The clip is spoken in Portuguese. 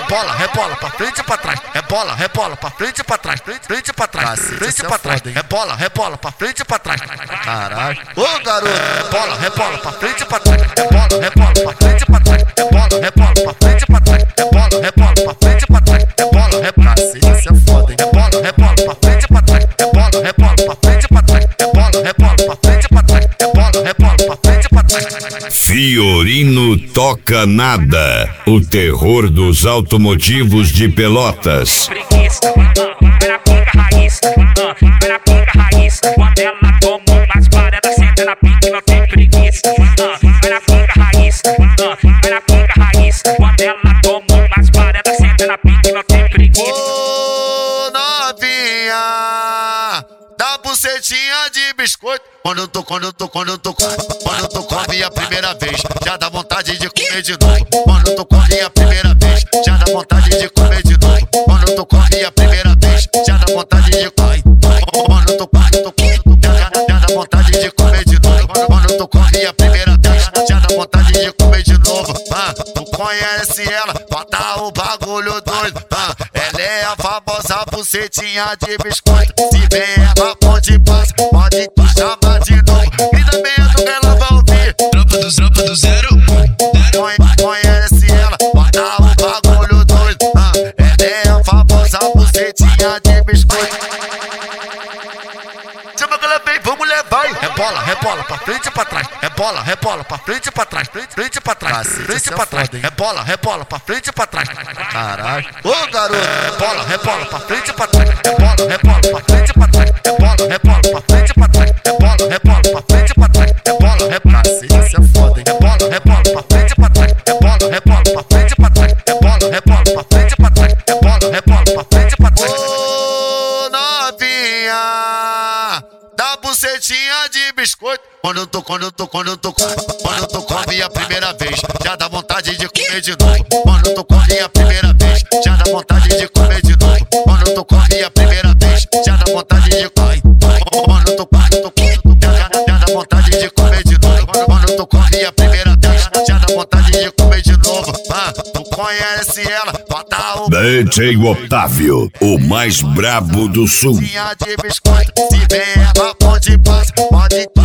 rebola, rebola pra frente e pra trás, rebola, rebola pra frente e pra trás, frente pra trás, frente pra trás, rebola, rebola pra frente e pra trás. Caralho. Ô garoto, rebola, rebola pra frente e pra trás, rebola, rebola pra frente e pra trás, rebola, rebola pra frente e pra trás, rebola, rebola pra frente e pra trás, rebola, rebola, cacete, isso é foda, hein? rebola, rebola pra frente e pra trás, rebola, rebola pra frente e pra trás, rebola, rebola pra frente e pra trás, rebola, rebola pra frente e pra trás. Fiorino Toca Nada, o terror dos automotivos de Pelotas. Preguiça, vai na pica raiz, vai na pica raiz. Quando ela toma umas paradas, senta na pica, não tem preguiça. Vai na pica raiz, vai na pica raiz. Quando ela toma umas paradas, senta na pica, não tem preguiça. Ô novinha, dá bucetinha de biscoito. Quando eu tô com a minha primeira vez, já dá vontade de comer de novo. Quando eu tô com a minha primeira vez, já dá vontade de comer de novo. Quando eu tô com a minha primeira vez, já dá vontade de comer. Quando eu tô já dá vontade de comer de novo. Quando eu tô com a minha primeira vez, já dá vontade de comer de novo. Tu conhece ela, bota o bagulho doido. Ela é a famosa bucetinha de biscoito. Se vem ela onde passa, pode tu chamar de novo. E também é do que ela vai ouvir. Tropa do 0. Conhece ela, bota o bagulho doido. Ela é a famosa bucetinha de biscoito. Chama que ela vem, vamos levar. Rebola, rebola pra frente e pra trás, rebola, rebola pra frente e pra trás, frente pra trás, frente pra trás, rebola, rebola pra frente e pra trás. Caralho. Ô garoto, rebola, rebola pra frente e pra trás, rebola, rebola pra frente e pra trás, rebola, rebola pra frente e pra trás, rebola, rebola pra frente e pra trás, rebola, rebola, cacete, isso é foda, hein? rebola, rebola pra frente e pra trás, rebola, rebola pra frente e pra trás, rebola, rebola pra frente e pra trás, rebola, rebola pra frente e pra trás. Ô novinha, dá bucetinha de biscoito. Quando eu tô com a minha primeira vez, já dá vontade de comer de novo. Quando eu tô com a minha primeira vez, já dá vontade de comer de novo. Quando eu tô com a minha primeira vez, já dá vontade de comer. Quando eu tô já dá vontade de comer de novo. Quando eu tô com a minha primeira vez, já dá vontade de comer de novo. Tu conhece ela, bota o DJ Otávio, o mais brabo do sul. de biscoito. Se vem ela onde passa, pode